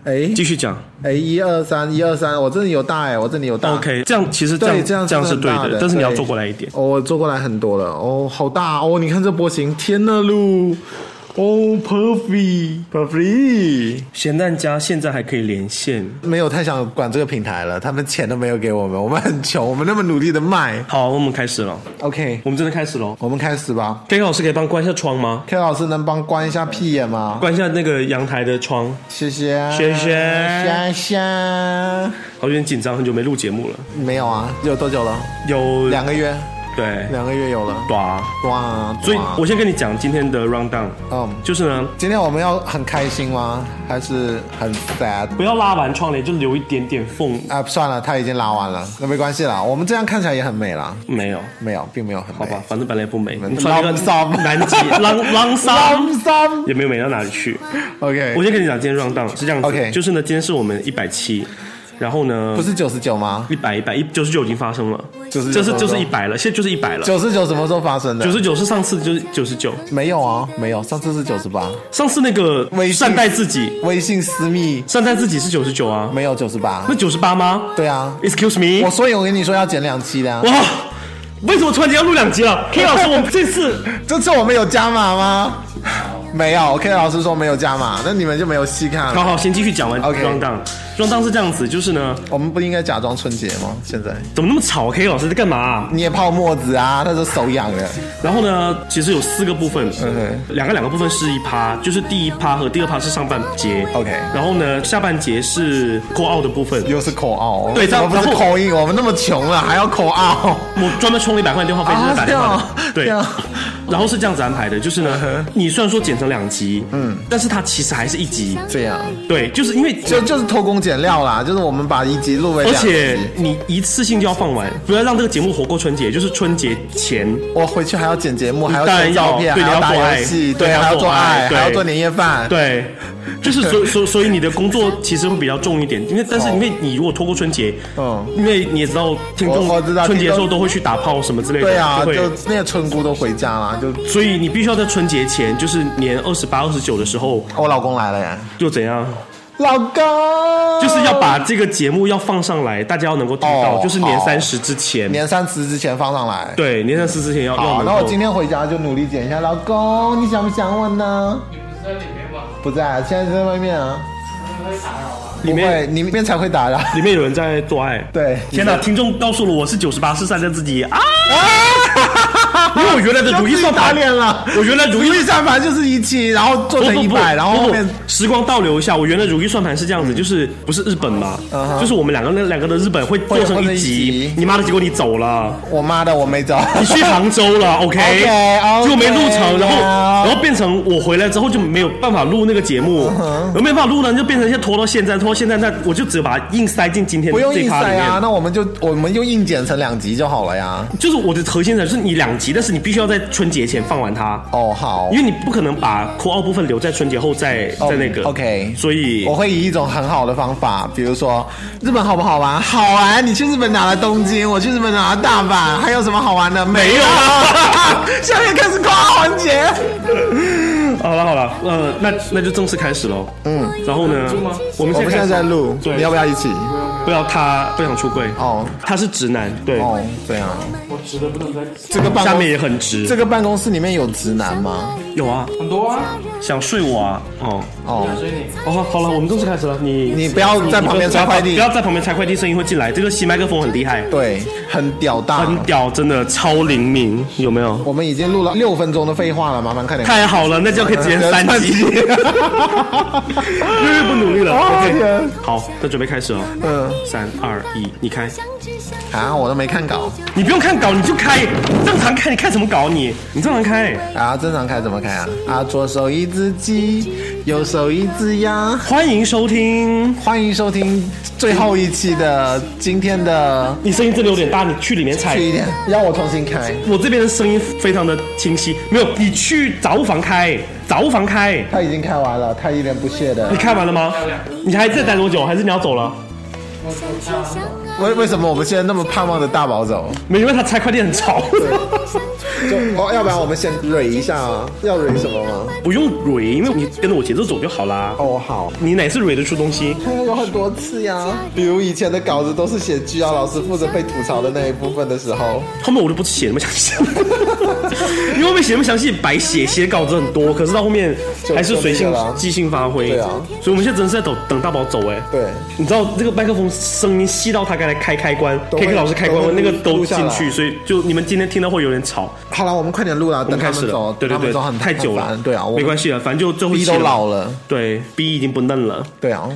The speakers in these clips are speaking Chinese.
继续讲。 123，我这里有大我这里有大。 OK， 这样其实这样是对的，但是你要坐过来一点。 我坐过来很多了。好大哦！你看这波形，天呐路！perfect。 咸蛋家现在还可以连线， 没有太想管这个平台了，他们钱都没有给我们，我们很穷，我们那么努力的卖。 好，我们开始了。 OK， 我们真的开始了。 我们开始吧。 K 老师可以帮关一下窗吗 ？K 老师能帮关一下屁眼吗？ 关一下那个阳台的窗。 谢谢。 好，有点紧张，很久没录节目了。 没有啊，有多久了？ 有 2个月。 对 ，2个月有了。 哇！所以我先跟你讲今天的 rundown。就是呢， 今天我们要很开心吗？还是很 sad？ 不要拉完窗帘就留一点点缝算了，他已经拉完了，那没关系啦。我们这样看起来也很美啦。 没有， 并没有很美。 好吧，反正本来不美。 穿那个南极浪衫也没有美到哪里去。 OK， 我先跟你讲今天 rundown 是这样子。 OK， 就是呢，今天是我们170。然后呢？ 不是99吗 ？100，99已经发生了，就是100了，现在就是100了。 99什么时候发生的 ？99是上次就是99。 没有啊，没有，上次是98。 上次那个善待自己， 微信私密善待自己是99啊， 没有98。 那98吗？ 对啊。 Excuse me， 所以我跟你说要减2期的啊。 哇，为什么突然间要录2集了 ？K 老师，我们这次我们有加码吗？没有 ，K 老师说没有加码，那你们就没有细看了。 好，先继续讲完。rundown 是这样子，就是呢， 我们不应该假装春节吗？现在怎么那么吵 ？K 老师在干嘛？ 你也泡沫子啊，他是手痒的。 然后呢，其实有4个部分，两个部分是1趴，就是第1趴和第2趴是上半节 ，OK。 然后呢，下半节是call out的部分， 又是call out， 对， 怎么不是call in？我们那么穷了还要call out？ 我专门充了100块电话费，就是打电话的，对。然后是这样子安排的，就是呢，你虽然说剪成2集，但是它其实还是1集， 这样， 对，就是因为就是偷工减料啦，就是我们把1集录为2集， 而且你一次性就要放完，不要让这个节目活过春节，就是春节前， 我回去还要剪节目，还要剪照片，还要打游戏，对，还要做爱，还要做年夜饭， 对。就是所以你的工作其实会比较重一点，但是因为你如果拖过春节，因为你也知道听众春节的时候都会去打炮什么之类的， 对啊，就那些村姑都回家啦， 所以你必须要在春节前，就是年28、29的时候， 我老公来了呀， 就怎样？ 老公就是要把这个节目要放上来，大家要能够听到，就是年30之前， 年30之前放上来。 对，年30之前要。 好，那我今天回家就努力剪一下。老公，你想不想我呢？ 你不是在里面吗？ 不在，现在在外面啊。 会打扰吗？ 里面里面才会打扰， 里面有人在做爱。 对， 天哪！听众告诉了我是98，是善待自己啊！因为我原来的如意算盘了， 我原来如意算盘就是17，然后做成100，然后后面时光倒流一下，我原来如意算盘是这样子，就是不是日本嘛，就是我们两个的日本会做成1集，你妈的，结果你走了， 我妈的我没走， 你去杭州了 ，OK， 结果没录成，然后变成我回来之后就没有办法录那个节目，然后没办法录呢，就变成拖到现在，那我就只有把它硬塞进今天的这一趴里面啊， 那我们就硬剪成2集就好了呀。 就是我的核心就是你2集，但是你必须要在春节前放完它。 哦，好， 因为你不可能把call out部分留在春节后再那个。 OK， 所以我会以一种很好的方法，比如说日本好不好玩？好玩，你去日本拿了东京，我去日本拿了大阪，还有什么好玩的？没有。下面开始call out环节。 好了，那就正式开始喽。然后呢，我们现在在录，你要不要一起？ 不要，他不想出柜。他是直男，对。 对啊。 我直的不能在这个下面也很直。 这个办公室里面有直男吗？ 有啊， 很多啊。 想睡我啊？ 想睡你。 好了，我们正式开始了。你不要在旁边拆快递， 不要在旁边拆快递，声音会进来。这个新麦克风很厉害， 对，很屌大， 很屌，真的超灵敏，有没有？ 我们已经录了6分钟的废话了，麻烦快点。 太好了，那就可以直接3集。越不努力了。OK， 好，那准备开始哦。3、2、1，你开。 啊，我都没看稿。 你不用看稿，你就开，正常开。你看什么稿？你正常开。 啊，正常开怎么开啊？左手一只鸡，右手一只鸭。 欢迎收听最后一期的今天的。 你声音真的有点大，你去里面踩。 去一点，要我重新开。 我这边的声音非常的清晰。没有，你去杂物房开。 他已经开完了，他一脸不屑的。 你开完了吗？你还在待多久？还是你要走了？ 为什么我们现在那么盼望着大宝走？ 没，因为他拆快递很吵。 要不然我们先蕊一下啊？要蕊什么吗？ 不用蕊，因为你跟着我节奏走就好啦。 哦，好。 你哪次蕊得出东西？ 有很多次呀，比如以前的稿子都是写居瑶老师负责被吐槽的那一部分的时候， 后面我都不写那么详细，因为后面写那么详细白写稿子很多，可是到后面还是随性即兴发挥。 对啊， 所以我们现在真的是在等大宝走哎。 对， 你知道这个麦克风声音细到他刚才开关 ，K 老师开关那个都进去，所以就你们今天听到会有点吵。 好了，我们快点录了，等他们走。 对，太久了。对啊，没关系了，反正就最后一期都老了。 对 ，B 已经不嫩了。 对啊。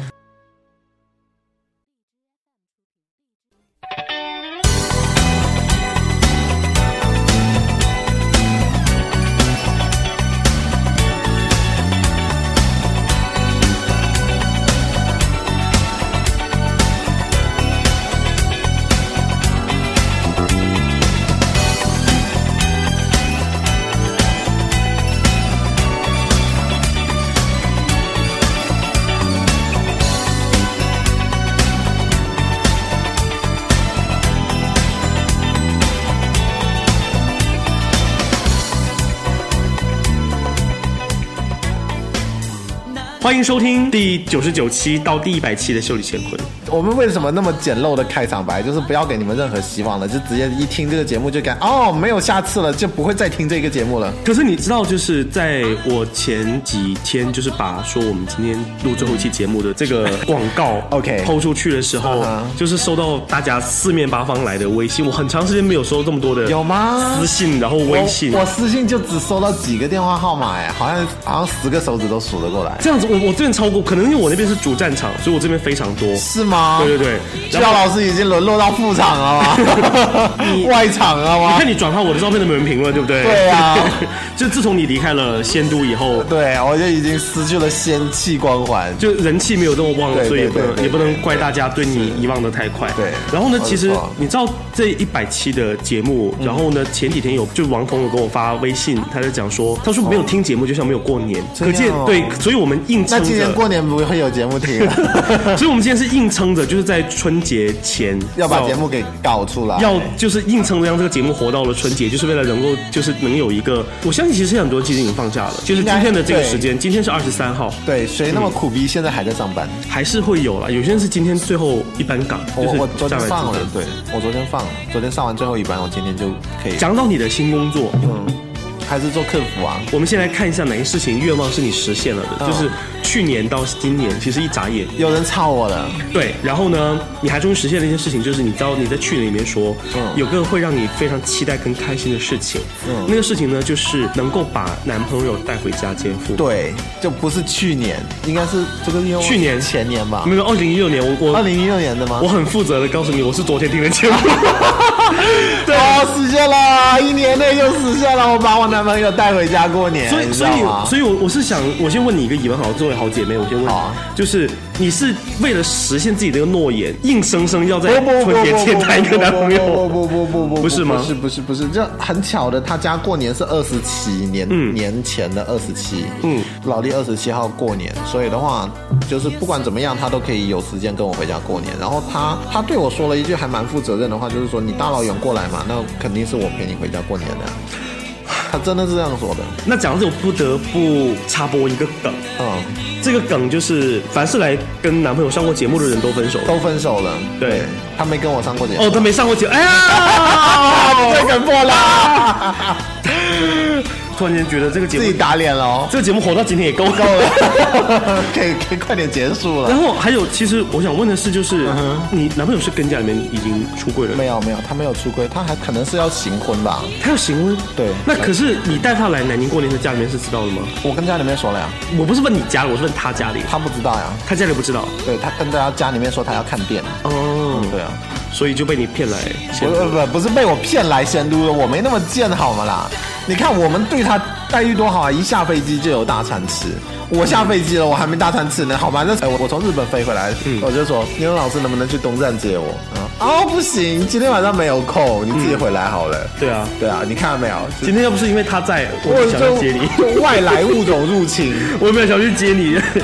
欢迎收听第99期到第100期的秀里乾坤。 我们为什么那么简陋的开场白？就是不要给你们任何希望了，就直接一听这个节目就感没有下次了，就不会再听这个节目了。 可是你知道，就是在我前几天就是把说我们今天录最后一期节目的这个广告 OK 抛出去的时候，就是收到大家四面八方来的微信，我很长时间没有收到这么多的有吗？ 私信，然后微信， 我私信就只收到几个电话号码，哎，好像10个手指都数得过来。 这样子，我这边超过，可能因为我那边是主战场，所以我这边非常多。 是吗？ 对对对。 居瑶老师已经沦落到副场了吗？外场了吗？ 你看你转发我的照片都没人评论，对不对？ 对啊， 就自从你离开了仙都以后， 对，我就已经失去了仙气光环， 就人气没有这么旺了，所以也不能怪大家对你遗忘的太快。 对， 然后呢，其实你知道这100期的节目，然后呢前几天就王彤有给我发微信，他在讲说，他说没有听节目就像没有过年，可见对，所以我们硬撑着。 那今年过年不会有节目听了， 所以我们今天是硬撑着，就是在春节前要把节目给搞出来， 要就是硬撑着让这个节目活到了春节，就是为了能够就是能有一个，我相信其实很多人其实已经放假了，就是今天的这个时间，今天是23号， 对，谁那么苦逼，现在还在上班， 还是会有啦，有些人是今天最后一班岗， 我昨天放了，对，我昨天上完最后一班，我今天就可以讲到你的新工作， 还是做客服啊。 我们先来看一下哪些事情愿望是你实现了的，就是去年到今年，其实一眨眼有人抄我了。 对，然后呢，你还终于实现了一件事情，就是你知道你在去年里面说，有个会让你非常期待跟开心的事情，那个事情呢，就是能够把男朋友带回家监护。 对，就不是去年，应该是这个去年前年吧？ 没有，2016年，我 2016年的吗？ 我很负责的告诉你，我是昨天听的节目。 对，实现了，1年内就实现了，我把我男朋友带回家过年。 所以我是想，我先问你一个疑问，好，作为好姐妹，我先问你，就是你是为了实现自己的诺言，硬生生要在春节前带一个男朋友？不是吗？ 不是，这很巧的，他家过年是27年前的27，老历27号过年，所以的话，就是不管怎么样，他都可以有时间跟我回家过年。然后他对我说了一句还蛮负责任的话，就是说你大老远过来嘛，那肯定是我陪你回家过年的。他真的是这样说的。那讲到这，我不得不插播一个梗。这个梗就是，凡是来跟男朋友上过节目的人都分手了。对， 他没跟我上过节目。 他没上过节目。哎呀， 这梗破了。 突然间觉得这个节目自己打脸了， 这个节目活到今天也够了， 可以快点结束了。 然后还有，其实我想问的是，就是你男朋友是跟家里面已经出柜了？ 没有，他没有出柜，他还可能是要行婚吧？ 他要行婚？ 对。 那可是你带他来南宁过年的家里面是知道的吗？ 我跟家里面说了呀。 我不是问你家里，我是问他家里。 他不知道呀。 他家里不知道。 对，他跟家里面说他要看店。对啊。 所以就被你骗来。 不是被我骗来仙都的，我没那么贱好吗啦？你看我们对他待遇多好啊！一下飞机就有大餐吃。我下飞机了，我还没大餐吃呢，好吗？我从日本飞回来，我就说牛老师能不能去东站接我？不行，今天晚上没有空，你自己回来好了。对啊，你看到没有？ 今天要不是因为他在，我就想要接你。 外来物种入侵， 我没有想去接你。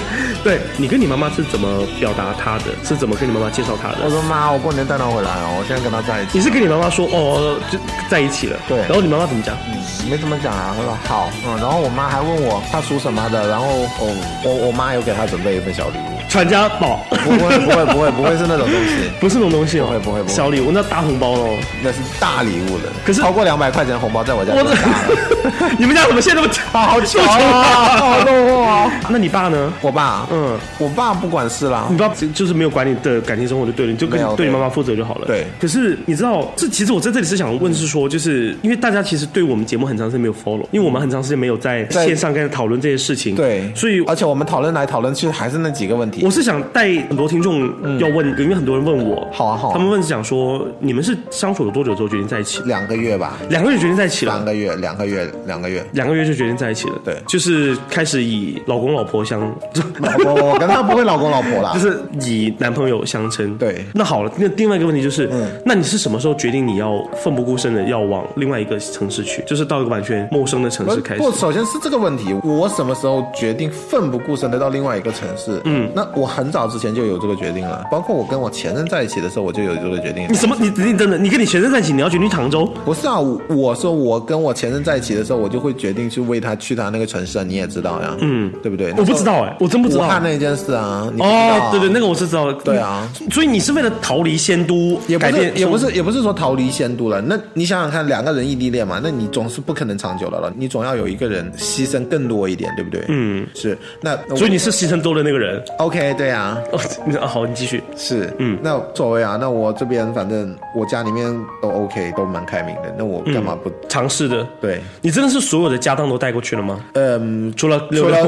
对，你跟你妈妈是怎么表达她的？是怎么跟你妈妈介绍她的？ 我说妈，我过年带她回来哦，我现在跟她在一起。 你是跟你妈妈说哦，就在一起了？ 对。 然后你妈妈怎么讲？ 没怎么讲啊，她说好。然后我妈还问我她属什么的，然后我妈有给她准备一份小礼物。 传家宝？ 不会是那种东西， 不是那种东西哦， 不会小礼物那大红包咯， 那是大礼物了。 可是超过200块钱的红包在我家就大了。 你们家怎么现在那么好穷啊，好落啊！那你爸呢？ 我爸，我爸不管事啦， 你爸就是没有管你的感情生活就对了，你就跟对你妈妈负责就好了。 对。 可是你知道，其实我在这里是想问是说，就是因为大家其实对我们节目很长时间没有 follow， 因为我们很长时间没有在线上跟他讨论这些事情。 对。 所以而且我们讨论来讨论去还是那几个问题。 我是想带很多听众要问，因为很多人问我， 好啊， 他们问是讲说，你们是相处了多久之后决定在一起 ？2个月吧。 2个月决定在一起了。 2个月就决定在一起了。 对， 就是开始以老公老婆相， 我跟他不会老公老婆啦， 就是以男朋友相称。 对。 那好了，那另外一个问题就是，那你是什么时候决定你要奋不顾身的要往另外一个城市去，就是到一个完全陌生的城市开始？ 不，首先是这个问题，我什么时候决定奋不顾身的到另外一个城市？那我很早之前就有这个决定了，包括我跟我前任在一起的时候，我就有这个决定。 你什么？你真的？你跟你前任在一起，你要决定去杭州？ 不是啊，我说我跟我前任在一起的时候，我就会决定去为他去他那个城市啊，你也知道呀，对不对？ 我不知道我真不知道。 武汉那件事啊， 对，那个我是知道的。 对啊， 所以你是为了逃离仙都， 也不是说逃离仙都了。那你想想看，2个人异地恋嘛，那你总是不可能长久的了，你总要有一个人牺牲更多一点，对不对？是。那所以你是牺牲多的那个人。 OK， 对啊。 好，你继续。 是，那所谓啊，那我这边反正我家里面都 OK， 都蛮开明的，那我干嘛不尝试的？ 对， 你真的是所有的家当都带过去了吗？除了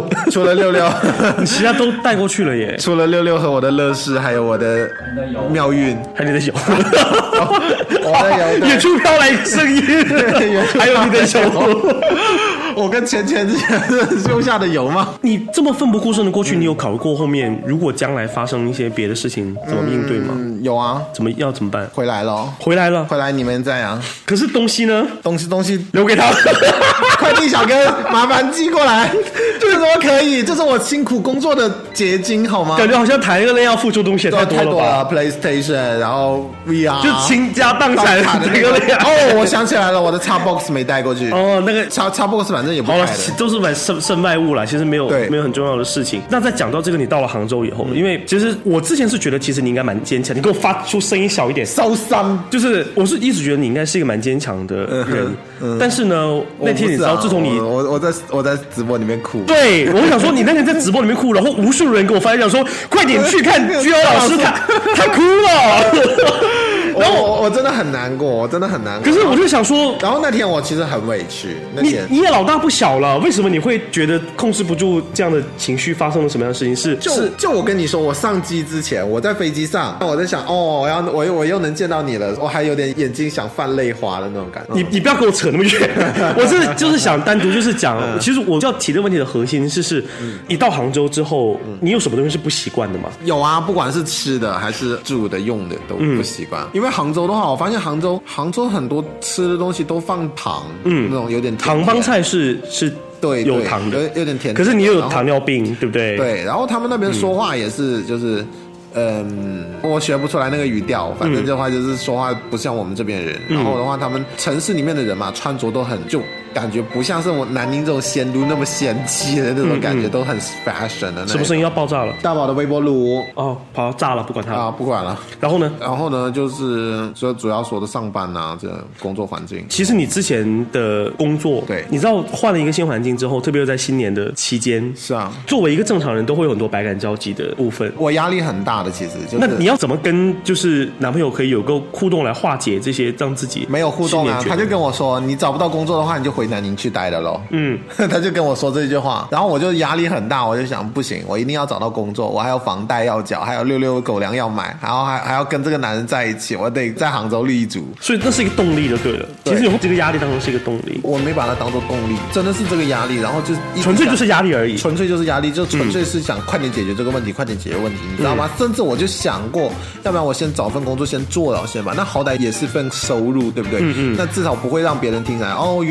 66， 你其他都带过去了耶。 除了66和我的乐视，还有我的妙运， 还有你的油， 我的油， 远处飘来声音，还有你的油。 我跟钱之前用下的油吗？ 你这么奋不顾身的过去，你有考虑过后面如果将来发生一些别的事情怎么应对吗？ 有啊。 怎么办？ 回来了，回来你们在啊。 可是东西呢？ 东西留给他。 快递小哥，麻烦寄过来。这怎么可以？这是我辛苦工作的结晶，好吗？ 感觉好像谈一个恋要付出东西太多了吧 ？PlayStation， 然后 VR， 就倾家荡产的这个恋。 我想起来了，我的 Xbox 没带过去。 那个 Xbox 反正也不带的， 都是买身外物啦，其实没有很重要的事情。那在讲到这个，你到了杭州以后，因为其实我之前是觉得，其实你应该蛮坚强。你给我发出声音小一点。 烧伤， 就是我是一直觉得你应该是一个蛮坚强的人，但是呢，那天你知道，自从你我在直播里面哭。 对，我想说你那天在直播里面哭，然后无数人给我发言讲说，快点去看居瑶老师，他哭了。 然后我真的很难过，可是我就想说， 然后那天我其实很委屈。 你也老大不小了，为什么你会觉得控制不住这样的情绪？发生了什么样的事情？ 就我跟你说，我上机之前，我在飞机上，我在想，我又能见到你了，我还有点眼睛想泛泪花的那种感觉。 你不要跟我扯那么远，我就是想单独就是讲，其实我要提的问题的核心是，你到杭州之后，你有什么东西是不习惯的吗？ 有啊，不管是吃的还是住的用的都不习惯，因为杭州的话，我发现杭州很多吃的东西都放糖，那种有点糖帮菜是对有糖的， 有点甜。 可是你又有糖尿病，对不对？ 对，然后他们那边说话也是，就是我学不出来那个语调，反正的话就是说话不像我们这边人。然后的话，他们城市里面的人嘛，穿着都很就感觉不像是我南宁这种仙都那么仙气的那种感觉，都很 fashion 的。 什么声音要爆炸了？ 大宝的微波炉跑炸了，不管它啊，不管了。 然后呢， 就是主要说的上班啊，这工作环境。 其实你之前的工作， 对， 你知道换了一个新环境之后，特别是在新年的期间， 是啊， 作为一个正常人都会有很多百感交集的部分。 我压力很大的，其实就是。 那你要怎么跟就是男朋友可以有个互动来化解这些，让自己没有互动啊？他就跟我说，你找不到工作的话，你就回南宁去待了咯。他就跟我说这句话，然后我就压力很大，我就想不行，我一定要找到工作，我还有房贷要缴，还有66狗粮要买，然后还要跟这个男人在一起，我得在杭州立足。 所以那是一个动力就对了。其实有这个压力当中是一个动力， 我没把它当做动力，真的是这个压力，然后就纯粹就是压力而已， 纯粹就是压力，就纯粹是想快点解决这个问题，快点解决问题，你知道吗？甚至我就想过，要不然我先找份工作先做了先吧，那好歹也是份收入，对不对？那至少不会让别人听来云居瑶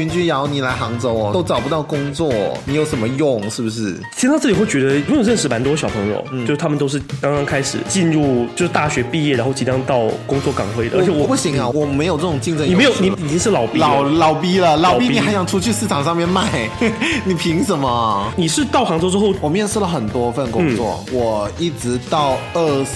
找你来杭州哦，都找不到工作，你有什么用？是不是？ 听到这里会觉得，因为我认识蛮多小朋友，就是他们都是刚刚开始进入，就是大学毕业，然后即将到工作岗位的。而且我不行啊，我没有这种竞争。 你没有，你已经是老逼了， 老逼，你还想出去市场上面卖？你凭什么？ 你是到杭州之后， 我面试了很多份工作，我一直到24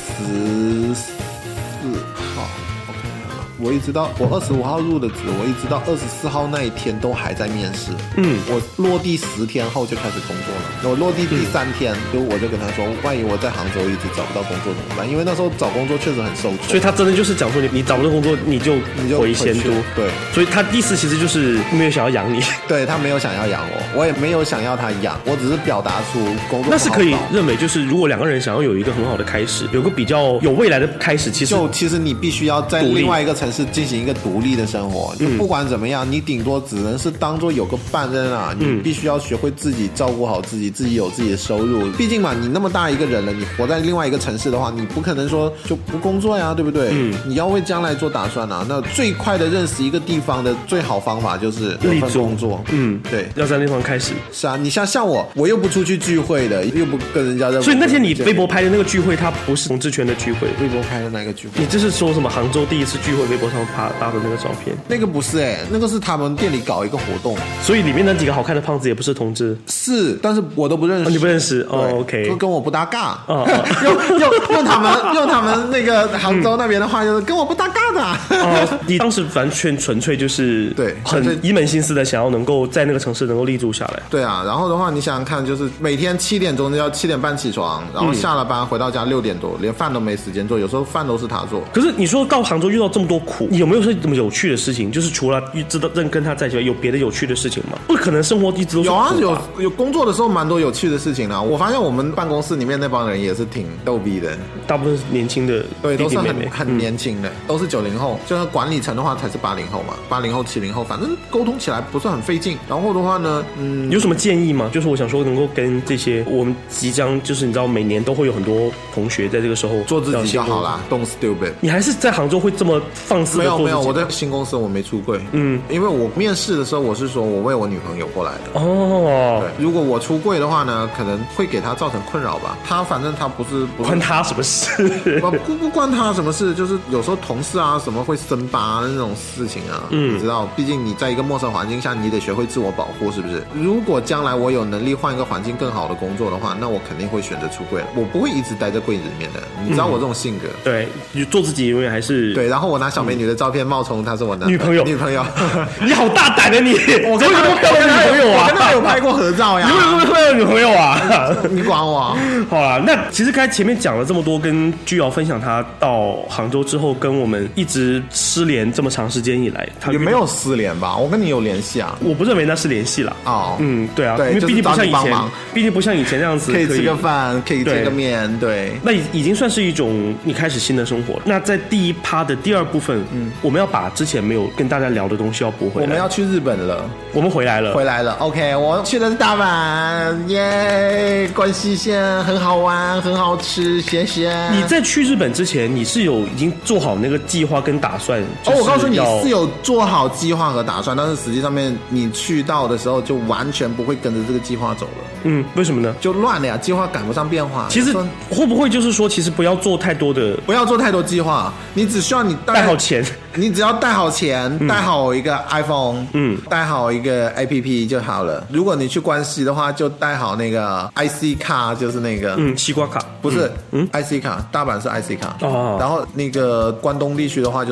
号。我一直到我25号入的职，我一直到24号那一天都还在面试。我落地10天后就开始工作了。我落地第3天，我就跟他说，万一我在杭州一直找不到工作怎么办？因为那时候找工作确实很受挫。 所以他真的就是讲说，你找不到工作，你就回仙都。 对， 所以他意思其实就是没有想要养你。 对，他没有想要养我，我也没有想要他养，我只是表达出工作那是可以认为，就是如果2个人想要有一个很好的开始，有个比较有未来的开始，其实你必须要在另外一个城市进行一个独立的生活。就不管怎么样，你顶多只能是当做有个伴在那，你必须要学会自己照顾好自己，自己有自己的收入。毕竟嘛，你那么大一个人了，你活在另外一个城市的话，你不可能说就不工作呀，对不对？你要为将来做打算啊。那最快的认识一个地方的最好方法就是有份工作。对， 要在那地方开始。 是啊，你像我又不出去聚会的，又不跟人家在。 所以那天你微博拍的那个聚会，它不是同志圈的聚会。 微博拍的那个聚会， 你这是说什么？杭州第一次聚会，微博上发的那个照片？ 那个不是那个是他们店里搞一个活动， 所以里面那几个好看的胖子也不是同志。 是，但是我都不认识。 你不认识？OK， 就跟我不搭嘎。用他们那个杭州那边的话，就是跟我不搭嘎的。 你当时完全纯粹就是对， 很一门心思的想要能够在那个城市能够立住下来。 对啊，然后的话，你想想看，就是每天7点钟就要7点半起床，然后下了班回到家6点多，连饭都没时间做，有时候饭都是他做。 可是你说到杭州遇到这么多苦，你有没有说这么有趣的事情？就是除了跟他在一起，有别的有趣的事情吗？不可能生活一直都是苦吧。 有工作的时候蛮多有趣的事情的。我发现我们办公室里面那帮人也是挺逗逼的， 大部分是年轻的， 对，都是很年轻的，都是90后。就是管理层的话才是80后嘛，80后、70后，反正沟通起来不是很费劲。然后的话呢， 有什么建议吗？就是我想说，能够跟这些我们即将就是你知道，每年都会有很多同学在这个时候做自己就好啦 ，Don't stupid。 你还是在杭州会这么放肆的做自己？ 没有，我在新公司我没出柜。因为我面试的时候我是说我为我女朋友过来的。对，如果我出柜的话呢，可能会给她造成困扰吧。反正她不是关她什么事？ 不关她什么事，就是有时候同事啊什么会生疤那种事情啊。你知道，毕竟你在一个陌生环境下，你得学会自我保护，是不是？如果将来我有能力换一个环境更好的工作的话，那我肯定会选择出柜，我不会一直待在柜子里面的。你知道我这种性格。 对，做自己永远还是对。然后我拿小美女的照片冒充她是我女朋友。你好大胆的你！ 我跟她有漂亮女朋友啊！我跟她有拍过合照呀！ 你为什么会有女朋友啊？ 你管我？ 好啦，那其实刚才前面讲了这么多，跟居瑶分享他到杭州之后，跟我们一直失联这么长时间以来，他也没有失联吧？我跟你有联系啊！ 我不认为那是联系啦。对啊，因为毕竟不像以前，那样子可以吃个饭，可以见个面，对。 那已经算是一种你开始新的生活了。那在第一趴的第2部分，我们要把之前没有跟大家聊的东西要补回来。 我们要去日本了， 我们回来了。 OK， 我去的是大阪，耶！关西线很好玩，很好吃，谢谢。 你在去日本之前，你是已经做好那个计划跟打算？ 我告诉你是有做好计划和打算，但是实际上面你去到的时候就完全不会跟着这个计划走了。 为什么呢？ 就乱了呀，计划赶不上变化。 其实会不会就是说，其实不要做太多计划，你只需要你带好钱， 你只要带好钱，带好一个 iPhone，带好一个 APP 就好了。如果你去关西的话，就带好那个 IC 卡，就是那个西瓜卡， 不是IC 卡，大阪是 IC 卡。然后那个关东地区的话就是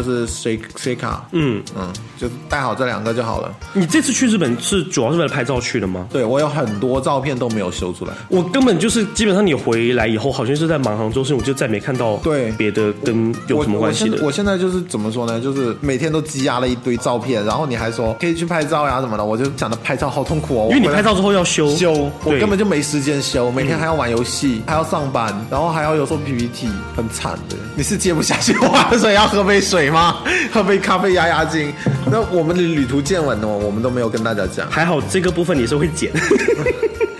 C 卡，就带好这2个就好了。 你这次去日本是主要是为了拍照去的吗？ 对，我有很多照片都没有修出来。 我根本就是基本上你回来以后，好像是在忙杭州，所以我就再没看到别的跟有什么关系的。 我现在就是怎么说呢？就是每天都积压了一堆照片，然后你还说可以去拍照呀什么的，我就想着拍照好痛苦哦。 因为你拍照之后要修， 我根本就没时间修，每天还要玩游戏，还要上班，然后还要有时候 PPT， 很惨的。你是接不下去话，所以要喝杯水吗？喝杯咖啡压压惊。那我们的旅途见闻呢，我们都没有跟大家讲。 还好这个部分你是会剪。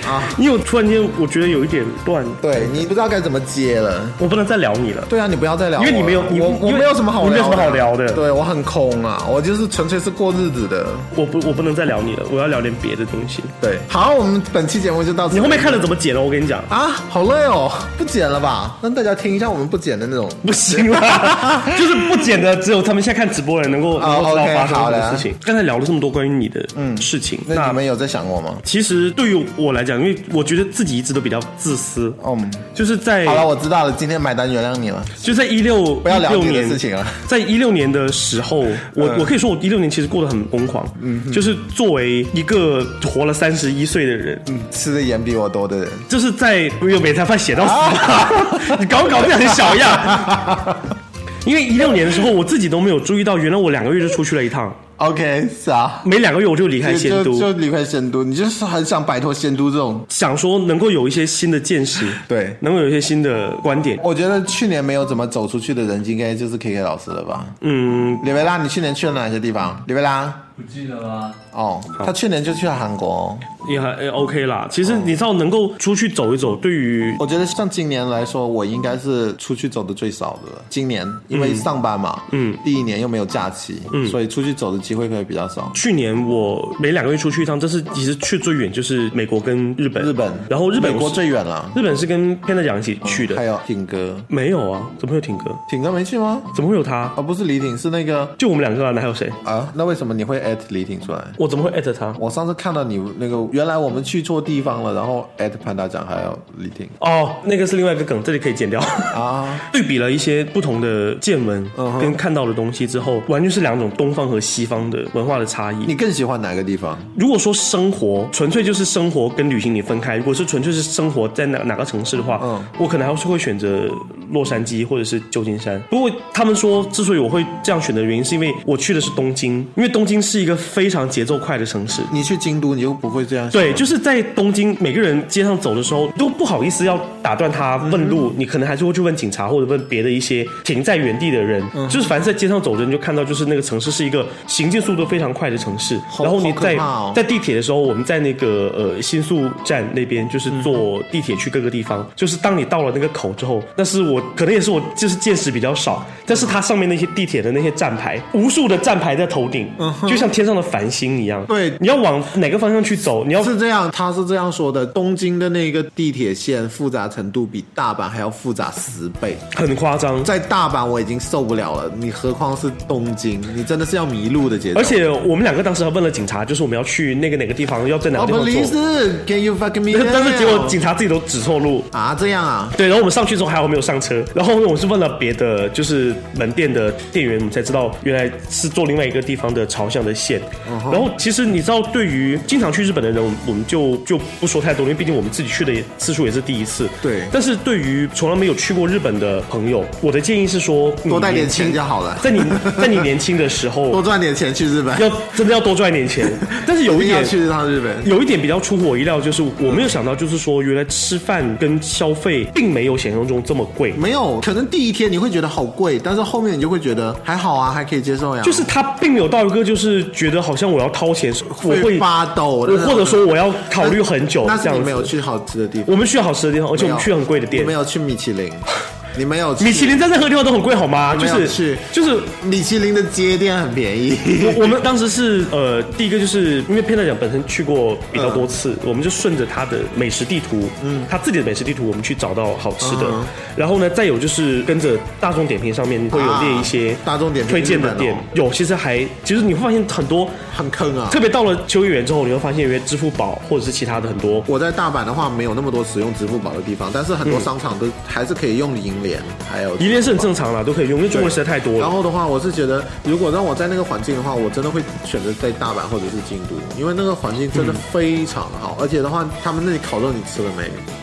啊， 因为我突然间我觉得有一点乱， 对你不知道该怎么接了， 我不能再聊你了。 对啊，你不要再聊我了， 因为你没有我没有什么好聊的， 你没有什么好聊的， 对我很空啊，我就是纯粹是过日子的。 我不能再聊你了，我要聊点别的东西。 对，好，我们本期节目就到此。 你后面看了怎么剪了？我跟你讲啊，好累哦，不剪了吧？让大家听一下我们不剪的那种。 不行啦，就是不剪的，只有他们现在看直播的人能够知道发生什么事情。刚才聊了这么多关于你的事情， 那你们有在想我吗？ 其实对于我来讲，因为我觉得自己一直都比较自私，就是在好了，我知道了，今天买单原谅你了。 就在不要聊你的事情了。 在16年的时候，我可以说我16年其实过得很疯狂，就是作为一个活了31岁的人， 吃的盐比我多的人， 就是在有美餐饭写到死，你搞得很小样。因为16年的时候，我自己都没有注意到，原来我2个月就出去了一趟。 OK， 是啊， 每2个月我就离开仙都， 就离开仙都，你就是很想摆脱仙都这种， 想说能够有一些新的见识， 对， 能够有一些新的观点。 我觉得去年没有怎么走出去的人，应该就是 KK 老师了吧？李维拉，你去年去了哪些地方？李维拉不记得了。 哦，他去年就去了韩国， 也还 OK 啦。其实你知道，能够出去走一走，对于我觉得像今年来说，我应该是出去走的最少的了。今年因为上班嘛，第一年又没有假期，所以出去走的机会可以比较少。 去年我每2个月出去一趟，这是其实去最远就是美国跟日本，然后美国最远了， 日本是跟片特奖一起去的， 还有挺哥没有啊？怎么会有挺哥？ 挺哥没去吗？ 怎么会有他？ 不是李挺，是那个就我们2个啊，那还有谁啊？那为什么你会 at 李挺出来？ 我怎么会 at 他？ 我上次看到你那个，原来我们去错地方了，然后 at 潘大奖还有李挺。 哦，那个是另外一个梗，这里可以剪掉啊。对比了一些不同的见闻跟看到的东西之后，完全是2种东方和西方的文化的差异。 你更喜欢哪个地方？ 如果说生活纯粹就是生活跟旅行你分开，如果是纯粹是生活在哪个城市的话，我可能还是会选择洛杉矶或者是旧金山。不过他们说，之所以我会这样选择的原因，是因为我去的是东京，因为东京是一个非常节奏快的城市。 你去京都，你就不会这样想。 对，就是在东京，每个人街上走的时候都不好意思要打断他问路，你可能还是会去问警察或者问别的一些停在原地的人。就是凡是在街上走着，你就看到就是那个城市是一个行进速度非常快的城市。然后你在地铁的时候，我们在那个新宿站那边，就是坐地铁去各个地方。就是当你到了那个口之后，那是我可能也是我就是见识比较少，但是它上面那些地铁的那些站牌，无数的站牌在头顶，就像天上的繁星一样。 对， 你要往哪个方向去走？你要是这样，他是这样说的：东京的那个地铁线复杂程度比大阪还要复杂10倍， 很夸张。 在大阪我已经受不了了，你何况是东京？你真的是要迷路的节奏。 而且我们2个当时还问了警察，就是我们要去哪个地方，要在哪个地方走。 Can you fuck me？ 但是结果警察自己都指错路啊，这样啊？ 对，然后我们上去之后还好没有上车，然后我们是问了别的就是门店的店员，我们才知道原来是坐另外一个地方的朝向的线。然后其实你知道，对于经常去日本的人，我们就不说太多，因为毕竟我们自己去的次数也是第一次。 对。 但是对于从来没有去过日本的朋友，我的建议是说， 多带点钱就好了。 在你年轻的时候， 多赚点钱去日本， 真的要多赚点钱。但是有一点去一趟日本， 有一点比较出乎我意料，就是我没有想到，就是说原来吃饭跟消费并没有想象中这么贵。 没有，可能第一天你会觉得好贵，但是后面你就会觉得还好啊，还可以接受呀。 就是它并没有到一个就是觉得好像我要掏钱，我会发抖， 或者说我要考虑很久。 那是你没有去好吃的地方。 我们去好吃的地方，而且我们去很贵的店。 没有去米其林。你没有去米其林在任何地方都很贵好吗？就是米其林的街店很便宜。 我们当时是第一个就是因为片特奖本身去过比较多次，我们就顺着他的美食地图，他自己的美食地图，我们去找到好吃的。然后呢，再有就是跟着大众点评上面会有列一些大众点评推荐的店，有其实你会发现很多很坑啊。 特别到了秋叶原之后，你会发现因为支付宝或者是其他的很多。 我在大阪的话没有那么多使用支付宝的地方，但是很多商场都还是可以用银联。还有银联是很正常啦，都可以用，因为中国人实在太多了。 然后的话，我是觉得，如果让我在那个环境的话，我真的会选择在大阪或者是京都，因为那个环境真的非常好。而且的话，他们那里烤肉你吃了没？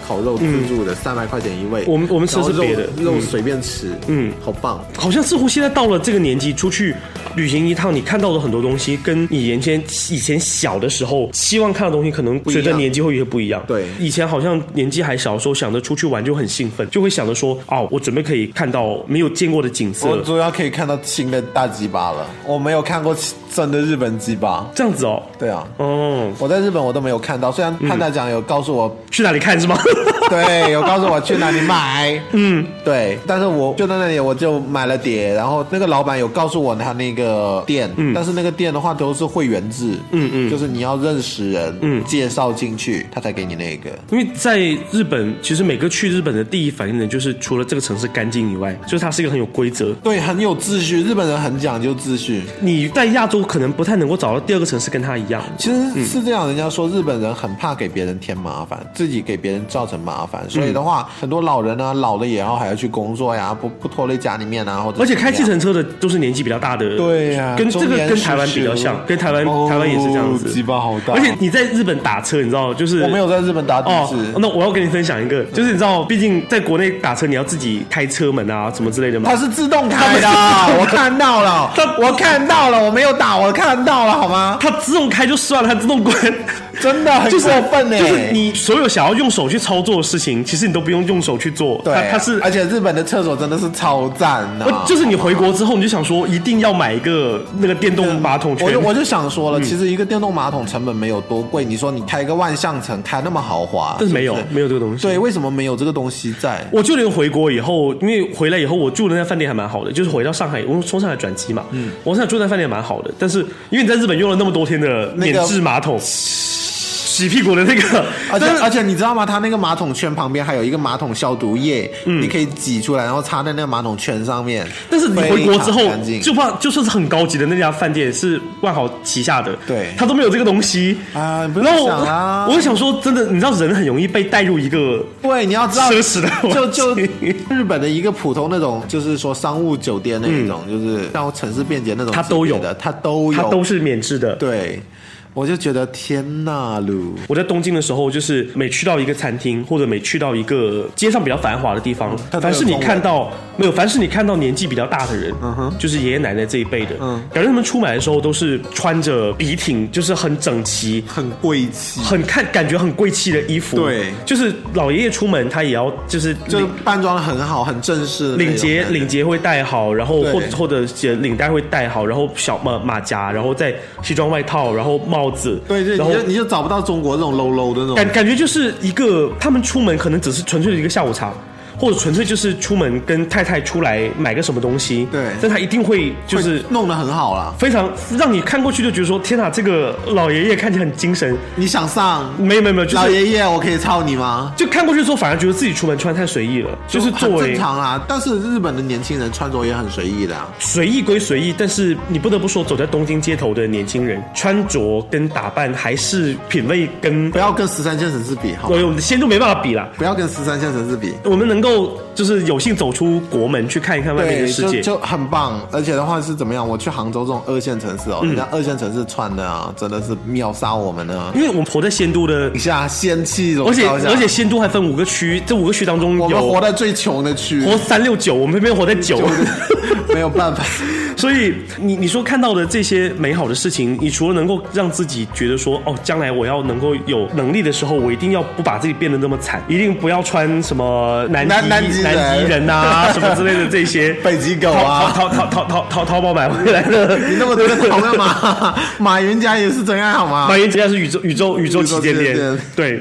烤肉自助的，300块钱一位。 我们吃的是别的肉随便吃，好棒。 好像似乎现在到了这个年纪，出去旅行一趟，你看到的很多东西，跟你以前小的时候希望看的东西，可能随着年纪会不一样。 对， 以前好像年纪还小的时候，想着出去玩就很兴奋，就会想着说，我准备可以看到没有见过的景色。 我主要可以看到新的大鸡巴了，我没有看过真的日本鸡巴。 这样子哦？ 对啊，我在日本我都没有看到，虽然潘大奖有告诉我去哪里看是吗？ 对，有告诉我去哪里买，对，但是我就在那里我就买了碟，然后那个老板有告诉我他那个店，但是那个店的话都是会员制，就是你要认识人，介绍进去，他才给你那个。 因为在日本，其实每个去日本的第一反应呢，就是除了这个城市干净以外，就是它是一个很有规则， 对，很有秩序。日本人很讲究秩序。 你在亚洲可能不太能够找到第二个城市跟他一样。 其实是这样，人家说日本人很怕给别人添麻烦，自己给别人造成麻烦，所以的话，很多老人啊，老了也还要去工作呀，不拖累家里面啊，或者而且开计程车的都是年纪比较大的， 对呀， 跟这个跟台湾比较像，跟台湾也是这样子， 鸡巴好大。 而且你在日本打车，你知道，就是我没有在日本打的士。 那我要跟你分享一个，就是你知道，毕竟在国内打车你要自己开车门啊，什么之类的嘛。 它是自动开的，我看到了，我没有打，我看到了，好吗？ 它自动开就算了，它自动关。 真的很过分欸， 就是你所有想要用手去操作的事情，其实你都不用用手去做。 对，它是，而且日本的厕所真的是超赞啊！ 就是你回国之后，你就想说一定要买一个那个电动马桶圈。 我就想说了，其实一个电动马桶成本没有多贵，你说你开一个万象城，开那么豪华， 但是没有这个东西。 对，为什么没有这个东西在？ 我就连回国以后，因为回来以后我住的那饭店还蛮好的，就是回到上海，我从上海转机嘛，我上海住的那饭店蛮好的，但是因为你在日本用了那么多天的免治马桶。洗屁股的那个， 而且你知道吗？它那个马桶圈旁边还有一个马桶消毒液，你可以挤出来，然后插在那个马桶圈上面。 但是你回国之后，就算是很高级的那家饭店是万豪旗下的， 对， 它都没有这个东西啊。不用想啊， 我就想说，真的，你知道人很容易被带入一个对，你要知道奢侈的， 就日本的一个普通那种，就是说商务酒店那一种，就是像城市便捷那种， 它都有的，它都是免治的， 对。我就觉得天哪噜！ 我在东京的时候，就是每去到一个餐厅，或者每去到一个街上比较繁华的地方，凡是你看到年纪比较大的人，就是爷爷奶奶这一辈的，感觉他们出门的时候都是穿着笔挺，就是很整齐、 很贵气、 感觉很贵气的衣服。 对， 就是老爷爷出门他也要就扮装的很好，很正式的。 领结会戴好，然后或者领带会戴好，然后小马甲，然后再西装外套，然后帽子， 对，然后你就找不到中国这种 low 的那种感觉，就是一个他们出门可能只是纯粹的一个下午茶。或者纯粹就是出门跟太太出来买个什么东西， 对， 但他一定会就是弄得很好啦， 非常让你看过去就觉得说天哪，这个老爷爷看起来很精神。 你想上？ 没有，就是老爷爷，我可以操你吗？ 就看过去之后，反而觉得自己出门穿太随意了，就是作为正常啊。但是日本的年轻人穿着也很随意的啊， 随意归随意，但是你不得不说，走在东京街头的年轻人穿着跟打扮还是品味跟不要跟13线城市比，好， 我们先都没办法比啦， 不要跟13线城市比， 我们能够就是有幸走出国门去看一看外面的世界， 就很棒。而且的话是怎么样？我去杭州这种2线城市哦，人家2线城市穿的啊，真的是秒杀我们呢。 因为我们活在仙都的一下仙气， 而且仙都还分5个区，这5个区当中我们活在最穷的区， 活369，我们这边活在9， 没有办法。 所以你说看到的这些美好的事情，你除了能够让自己觉得说哦，将来我要能够有能力的时候，我一定要不把自己变得那么惨，一定不要穿什么南极人啊什么之类的这些北极狗啊， 淘宝买回来的， 你那么多的淘干嘛？马云家也是这样好吗？ 马云家是宇宙旗舰店，对。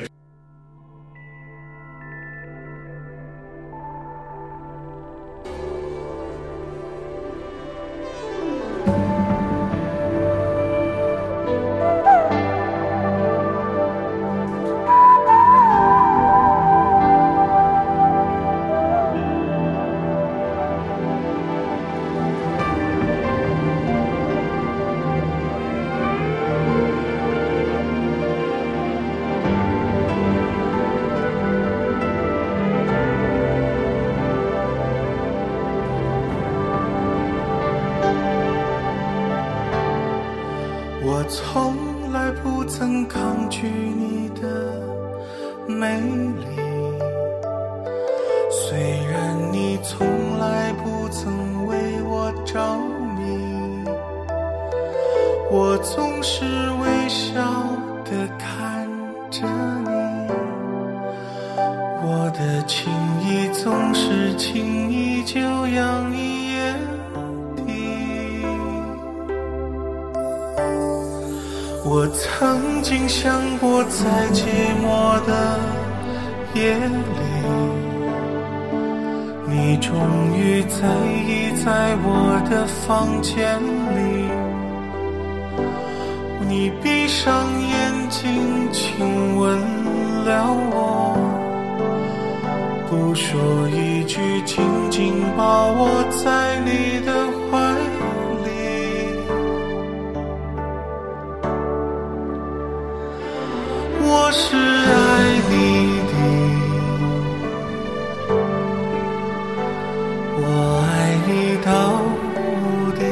我从来不曾抗拒你的美丽， 着迷，我总是微笑地看着你，我的情意总是轻易就洋溢眼底。我曾经想过，在寂寞的夜里，你终于在意在我的房间里，你闭上眼睛亲吻了我，不说一句，紧紧抱我在你的怀里。我是爱你的，我爱你到底。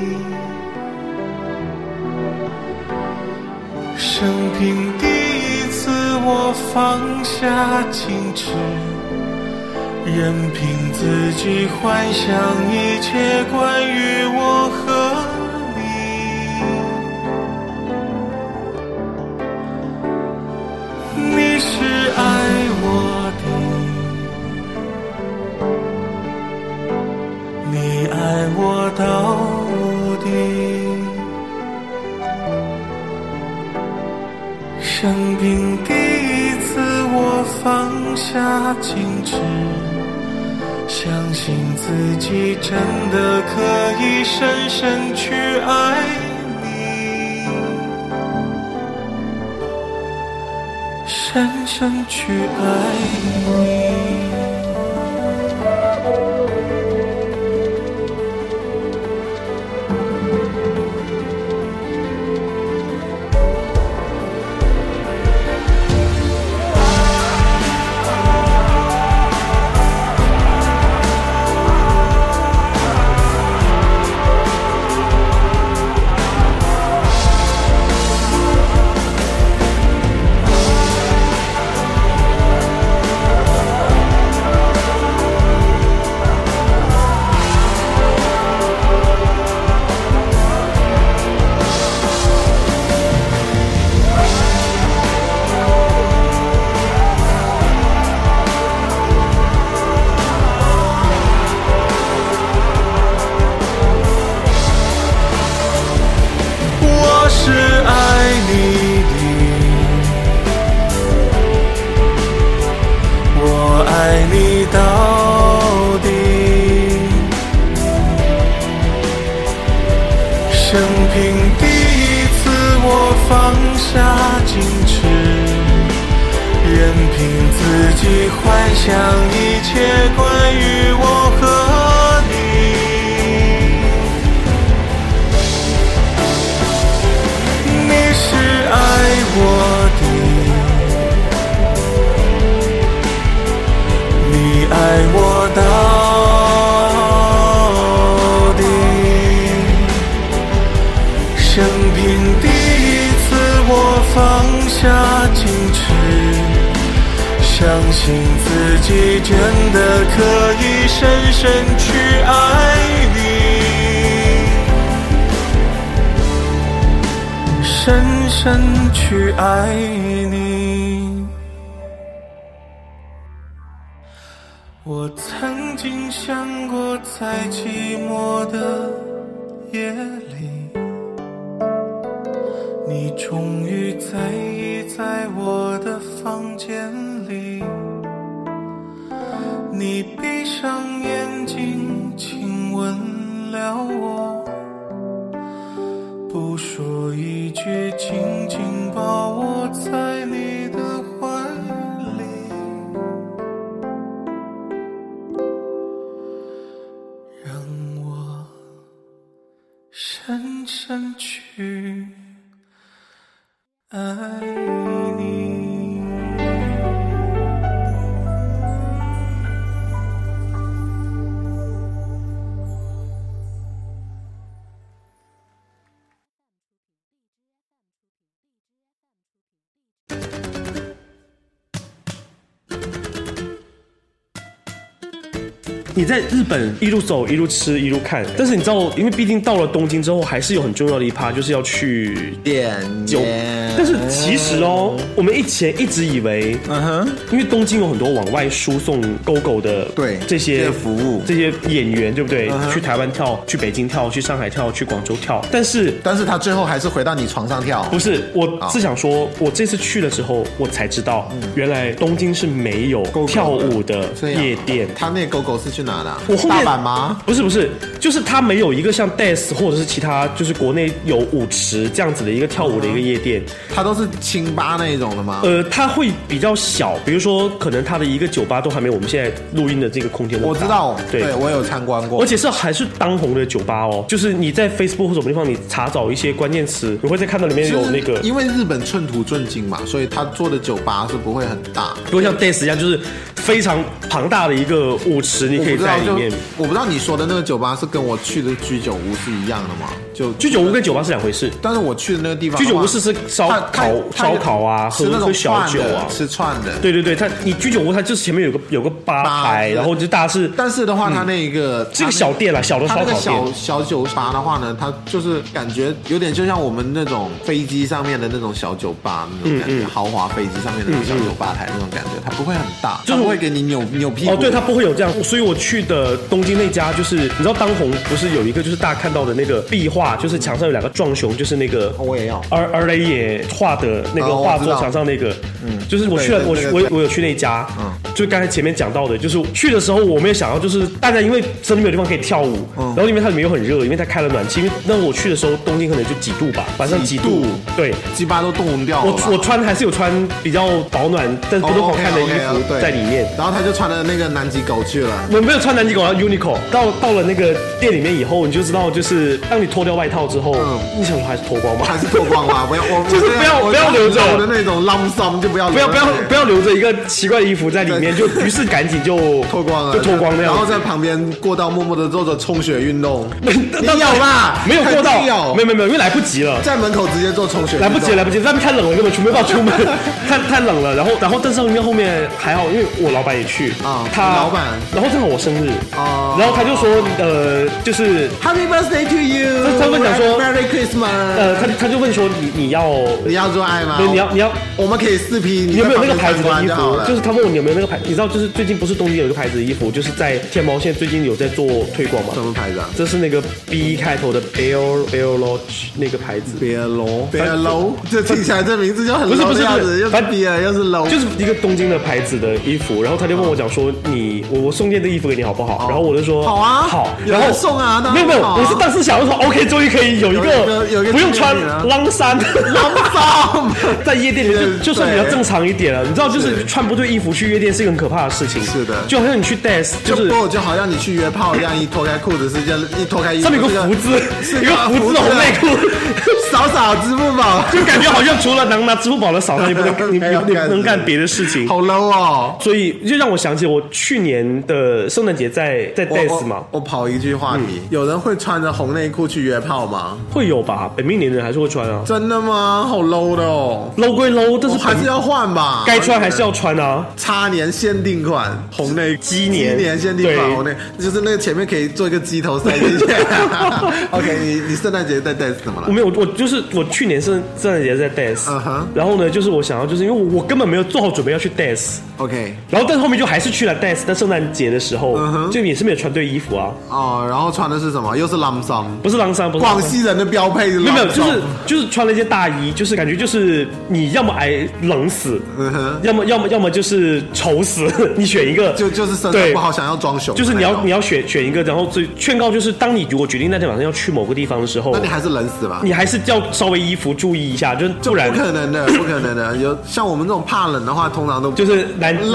生平第一次我放下矜持，任凭自己幻想一切关于我和你。你是爱我的，你爱我到底。生平第一次我放下矜持，相信自己真的可以深深去爱你，深深去爱你。生平第一次我放下矜持，任凭自己幻想一切关于我和你。你是爱我的，你爱我到生平第一次我放下矜持，相信自己真的可以深深去爱你，深深去爱你。我曾经想过，在寂寞的夜里，你终于在意在我的房间里，你闭上眼睛亲吻了我，不说一句，紧紧抱我在你的怀里，让我深深去爱你。 你在日本一路走一路吃一路看，但是你知道，因为毕竟到了东京之后，还是有很重要的一趴，就是要去点酒。但是其实哦，我们以前一直以为，因为东京有很多往外输送 GoGo 的这些服务， 这些演员对不对？去台湾跳，去北京跳，去上海跳，去广州跳，但是他最后还是回到你床上跳。 不是，我是想说，我这次去了之后，我才知道，原来东京是没有跳舞的夜店。 他那个 GoGo 是去哪的？ 我后面大阪吗？ 不是，就是他没有一个像 Dance 或者是其他就是国内有舞池这样子的一个跳舞的一个夜店。 它都是清吧那一种的吗？ 它会比较小，比如说可能它的一个酒吧都还没有我们现在录音的这个空间。 我知道，对我有参观过， 而且还是当红的酒吧哦。就是你在 Facebook 或什么地方你查找一些关键词，你会再看到里面有那个。 因为日本寸土寸金嘛，所以他做的酒吧是不会很大， 不会像 Dance 一样就是非常庞大的一个舞池，你可以在里面。 我不知道你说的那个酒吧是跟我去的居酒屋是一样的吗？就居酒屋跟酒吧是两回事。 但是我去的那个地方， 居酒屋是烧烤啊，喝小酒啊， 吃串的。 对，你居酒屋它就是前面有个吧台，然后就大家是。 但是的话，它那个是个小店啦，小的烧烤店。 小酒吧的话呢，它就是感觉有点就像我们那种飞机上面的那种小酒吧那种感觉，豪华飞机上面的那种小酒吧台那种感觉，它不会很大，就不会给你扭屁股。 哦，对，它不会有这样。所以我去的东京那家就是，你知道当红不是有一个就是大家看到的那个壁画，就是墙上有两个壮熊，就是那个我也要而雷也画的那个画作墙上那个，就是我去了，我有去那家，就刚才前面讲到的，就是去的时候我没有想到，就是大家因为真的没有地方可以跳舞，然后因为它里面又很热，因为它开了暖气，因为那我去的时候东京可能就几度吧，晚上几度，对， 鸡巴都冻红掉了。 我还是有穿比较保暖但不是好看的衣服在里面， 然后他就穿了那个南极狗去了。 我没有穿南极狗，然后 Uniqlo 到了那个店里面以后，你就知道，就是当你脱掉外套之后，你想说还是脱光吗？ 还是脱光吗？不要， 就是不要留着我的那种 lump sum 就不要留着一个奇怪的衣服在里面，就于是赶紧就脱光了， 就脱光那样， 然后在旁边过道默默的做着冲血运动。你有吧？ 没有过道，没有，因为来不及了， 在门口直接做冲血运动， 来不及，那边太冷了，根本没办法出门，太冷了。然后但是因为后面还好，因为我老板也去啊，他老板， 然后正好我生日啊，然后他就说就是 Happy Birthday to you， 他问讲说 Merry Christmas， 他就问说你要做爱吗？ 对，你要我们可以视频， 你有没有那个牌子的衣服？就是他问我你有没有那个牌，你知道就是最近不是东京有一个牌子的衣服，就是在天猫现在最近有在做推广嘛？ 什么牌子啊？ 这是那个 B 开头的 Bear那个牌子。 Bear low， 这听起来这名字就很 low 的样子，又是 Bear 又是 low， 就是一个东京的牌子的衣服。然后他就问我讲说我送件这衣服给你好不好？然后我就说好啊， 好。 然后送啊， 没有，我是当时想说 OK， 终于可以有一个不用穿浪衫，在夜店里面就算比较正常一点了。你知道，就是穿不对衣服去夜店是一个很可怕的事情。 是的， 就好像你去 dance， 就好像你去约炮一样，一脱开裤子一脱开衣服， 上面有个福字，一个福字的红内裤， 扫支付宝， 就感觉好像除了能拿支付宝的扫，你不能干别的事情， 好 low 哦。 所以就让我想起我去年的圣诞节在 dance 嘛。 我跑一句话题，有人会穿着红内裤去约炮吗？ 会有吧，本命年的人还是会穿啊。 真的吗？好 low 的哦。 low 归 low， 但是还是要换吧， 该穿还是要穿啊。 叉年限定款红内， 鸡年限定款红内，就是那个前面可以做一个鸡头塞进去。OK， 你圣诞节在 dance 怎么了？ 我没有，我去年圣诞节在 dance， 然后呢，就是我想要，就是因为我根本没有做好准备要去 dance，OK， 然后但后面就还是去了 dance， 在圣诞节的时候，就也是没有穿对衣服啊。 哦，然后穿的是什么？又是浪衫？ 不是浪衫，不是。 广西人的标配是。没有， 就是穿了一件大衣，就是感觉就是你要么挨冷死，要么就是丑死，你选一个。 就是身材不好，想要装熊。 就是你要选一个，然后最劝告就是，当你如果决定那天晚上要去某个地方的时候， 那你还是冷死吧。 你还是要稍微衣服注意一下，就不然不可能的。有像我们这种怕冷的话，通常都就是南极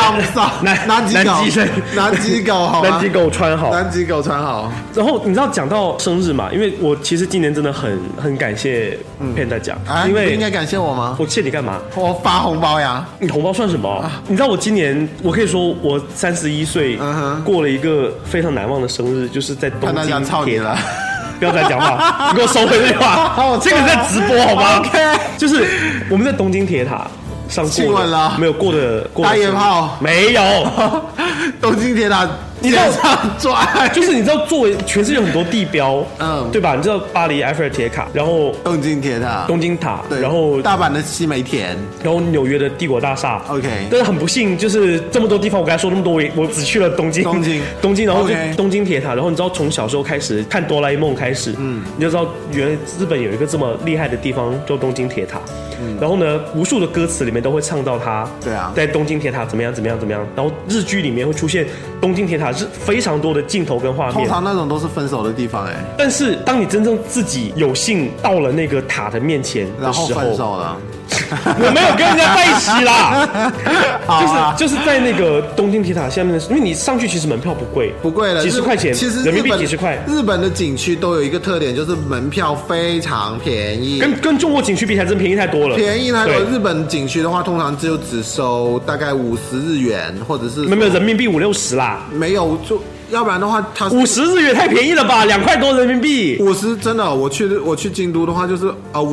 狗好，南极狗穿好。然后你知道讲到生日嘛？因为我其实今年真的很感谢Panda奖，因为你应该感谢我吗？ 我谢你干嘛？ 我发红包呀。 你红包算什么？你知道我今年我可以说我31岁，过了一个非常难忘的生日，就是在东京铁塔。不要再讲话，你给我收回这句话。这个在直播好吗 ？OK， 就是我们在东京铁塔上过了，没有过的打野炮没有。 东京铁塔你知道转， 就是你知道作为全世界有很多地标，对吧？你知道巴黎埃菲尔铁塔，然后东京铁塔， 对，然后大阪的西梅田， 然后纽约的帝国大厦 ，OK。 但是很不幸，就是这么多地方，我刚才说那么多，我只去了东京，然后就东京铁塔，然后你知道从小时候开始看哆啦 A 梦开始，你就知道原来日本有一个这么厉害的地方叫东京铁塔，然后呢，无数的歌词里面都会唱到它， 对啊， 在东京铁塔怎么样，然后日剧里面会出现东京铁塔是非常多的镜头跟画面， 通常那种都是分手的地方但是当你真正自己有幸到了那个塔的面前的时候， 然后分手了。 我没有跟人家在一起啦，就是在那个东京铁塔下面的，因为你上去其实门票不贵，几十块钱， 其实人民币几十块。 日本的景区都有一个特点，就是门票非常便宜， 跟中国景区比起来真便宜太多了。 便宜太多。日本景区的话，通常只收大概50日元，或者是没有人民币50-60啦， 没有就。要不然的话，它 50日元太便宜了吧，2块多人民币。 50真的，我去京都的话就是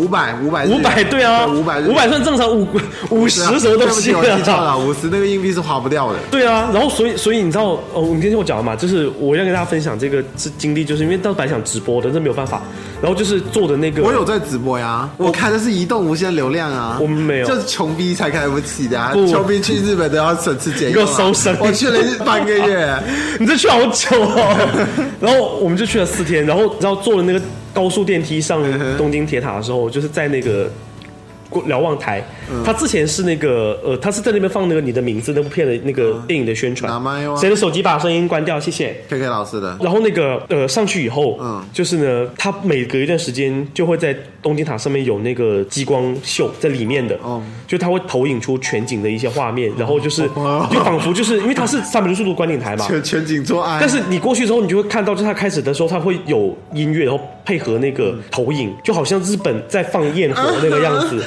500， 对啊，500算正常，50什么东西我记错了，50那个硬币是花不掉的。 对啊，然后所以你知道你今天我讲了嘛，就是我要跟大家分享这个经历，就是因为当时本来想直播的，这没有办法，然后就是做的那个， 我有在直播呀，我开的是移动无线流量啊， 我们没有， 就是穷逼才开不起的啊，穷逼去日本都要省吃俭用， 给我收身， 我去了半个月， 你这去好久哦，然后我们就去了4天，然后坐了那个高速电梯上东京铁塔的时候，就是在那个瞭望台，他之前是那个他是在那边放那个你的名字那部片的那个电影的宣传。谁的手机把声音关掉？谢谢。 KK 老师的。 然后那个上去以后，就是呢，他每隔一段时间就会在东京塔上面有那个激光秀在里面的，就他会投影出全景的一些画面，然后就是就仿佛就是因为它是360度观景台嘛， 全景做爱。 但是你过去之后，你就会看到，就他开始的时候，他会有音乐，然后配合那个投影，就好像日本在放焰火那个样子。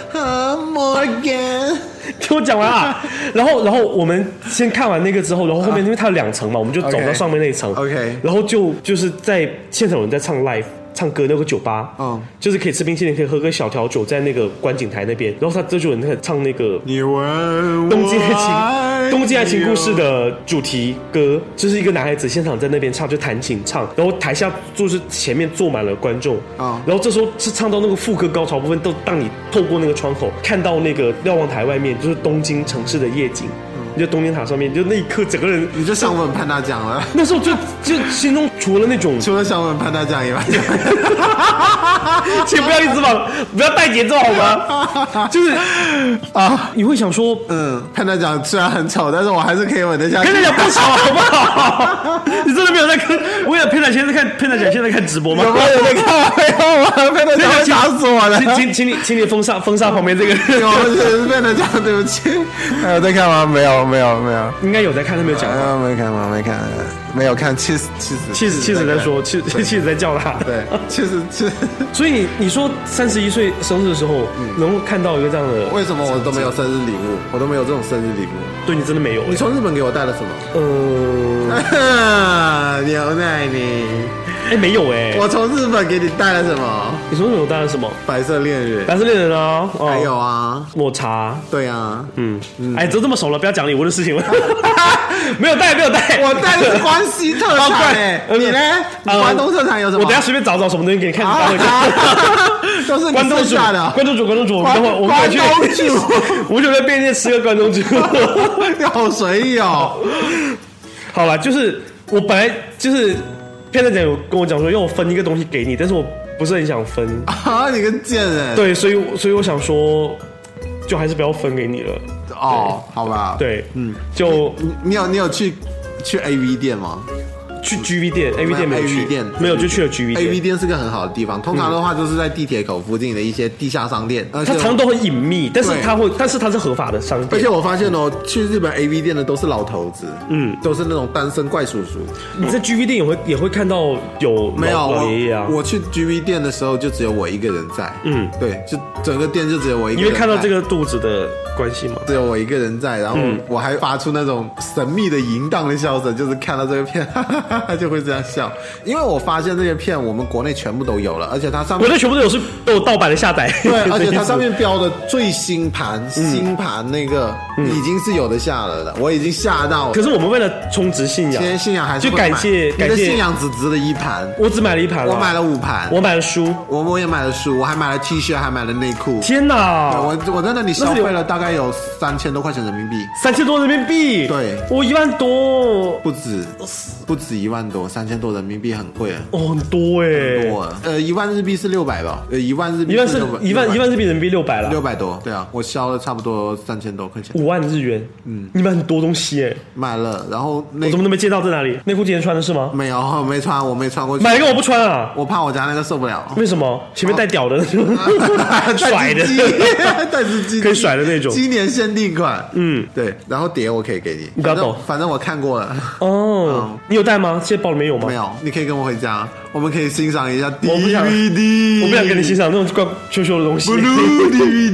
Morgan， 听我讲完啊，然后我们先看完那个之后，然后后面因为它有2层嘛，我们就走到上面那一层 ，OK， 然后就是在现场有人在唱 live。唱歌那个酒吧，就是可以吃冰淇淋，可以喝个小调酒，在那个观景台那边。然后他就有人在唱那个《东京爱情故事》的主题歌，就是一个男孩子现场在那边唱，就弹琴唱，然后台下就是前面坐满了观众，然后这时候是唱到那个副歌高潮部分，都让你透过那个窗口看到那个瞭望台外面就是东京城市的夜景。你就东京塔上面，就那一刻整个人你就想吻潘大奖了。 那时候就心中除了那种除了想吻潘大奖以外， 请不要一直不要带节奏好吗？就是你会想说， 潘大奖虽然很丑，但是我还是可以吻得下去。 潘大奖不丑好不好？你真的没有在看？我有潘大奖现在看直播吗？ 有没有在看？没有啊，潘大奖会打死我的。 请你封杀旁边这个。 我潘大奖，对不起。还有在看吗？没有， 应该有在看，他没有讲。 没看，没有看。气死在说，气死在叫他。 对，气死。 所以你说31岁生日的时候，能看到一个这样的， 为什么我都没有生日礼物？我都没有这种生日礼物。 对你真的没有。 你从日本给我带了什么？牛奶泥。 没有我从日本给你带了什么？ 你从日本带了什么？ 白色恋人啊， 还有啊， 抹茶。对啊， 都这么熟了，不要讲礼物的事情了。没有带， 我带的是关西特产你呢？关东特产有什么？ 我等一下随便找什么东西给你看。 都是关东煮的。关东煮。我们去，我就在便利店吃个关东煮。 你好随意哦。 好了，就是我本来就是骗大姐有跟我讲说，要我分一个东西给你，但是我不是很想分啊，你个贱人。 对，所以我想说，就还是不要分给你了。 好吧。 对，就你有去 AV 店吗？ 去 GV 店 ，AV 店没有去，没有就去了 GV 店。 AV 店是个很好的地方，通常的话就是在地铁口附近的一些地下商店， 它常常都很隐秘，但是它是合法的商店。 而且我发现去日本 AV 店的都是老头子，都是那种单身怪叔叔。 你在 GV 店也会看到有老爷爷啊？ 我去 GV 店的时候就只有我一个人在，对，就整个店就只有我一个人在。 你会看到这个肚子的关系吗？ 只有我一个人在，然后我还发出那种神秘的淫荡的笑声，就是看到这个片就会这样笑。因为我发现这些片我们国内全部都有了，而且它上面国内全部都有盗版的下载。 对，而且它上面标的最新盘那个已经是有的下了的，我已经下到了。 可是我们为了充值信仰， 现在信仰还是就感谢你的信仰只值了1盘， 我只买了1盘， 我买了5盘， 我买了书， 我也买了书，我还买了 T 恤，还买了内裤。 天哪！ 我在那里消费了大概有3000多块钱人民币 ，3000多人民币。 对， 我1万多， 不止1万多，3000多人民币很贵哦，很多哎， 很多。1万日币是600吧？1万日币是 1万日币人民币600了 ，600多。对啊，我消了差不多3000多块钱 ，5万日元。你买很多东西哎， 买了，然后我怎么都没介绍在哪里？内裤今天穿的是吗？ 没有，没穿，我没穿过去。 买一个我不穿啊， 我怕我家那个受不了。 为什么？前面带屌的，甩的， 带只鸡可以甩的那种， 今年限定款。对，然后碟我可以给你， 你不要抖， 反正我看过了。 哦，你有带吗？现在包里面有吗？ 没有，你可以跟我回家，我们可以欣赏一下 DVD。 我不想跟你欣赏那种怪羞羞的东西。 Blue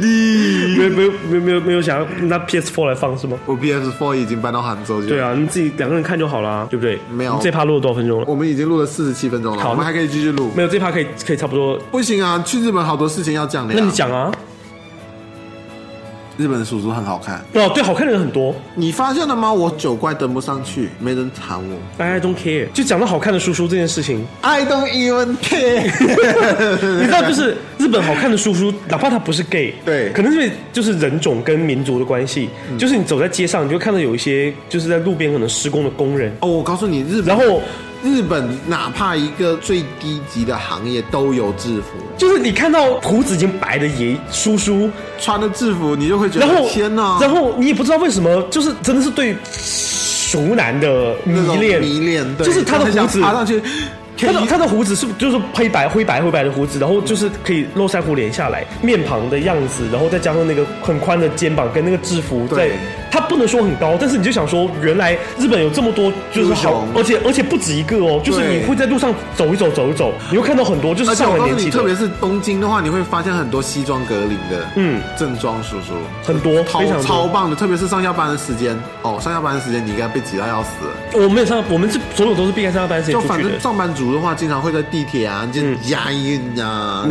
DVD。 没有想要拿 PS4 来放是吗？ 我 PS4 已经搬到杭州去。 对啊，你自己2个人看就好啦，对不对？ 没有， 这趴录了多少分钟了？ 我们已经录了47分钟了，我们还可以继续录。 没有，这趴可以差不多。 不行啊，去日本好多事情要讲的。 那你讲啊。 日本的叔叔很好看哦，对，好看的人很多。 你发现了吗？我9怪登不上去，没人喊我。 I don't care。就讲到好看的叔叔这件事情 ，I don't even care 。 你知道，就是日本好看的叔叔，哪怕他不是 gay， 对， 可能是就是人种跟民族的关系。就是你走在街上，你就看到有一些就是在路边可能施工的工人。 哦，我告诉你， 然后日本哪怕一个最低级的行业都有制服， 就是你看到胡子已经白的叔叔穿的制服，你就会觉得天哪！ 然后你也不知道为什么，就是真的是对熟男的迷恋， 对， 就是他的胡子爬上去。 他的胡子是就是灰白的胡子，然后就是可以络腮胡连下来，面庞的样子，然后再加上那个很宽的肩膀跟那个制服，在他不能说很高，但是你就想说，原来日本有这么多就是好，而且不止一个哦，就是你会在路上走一走，你会看到很多就是上了年纪的， 特别是东京的话，你会发现很多西装革领的，正装叔叔很多，非常超棒的，特别是上下班的时间，上下班的时间你应该被挤到要死了。 我们是所有都是避开上下班时间出去的， 就反正上班族的话，经常会在地铁啊，就押韵啊，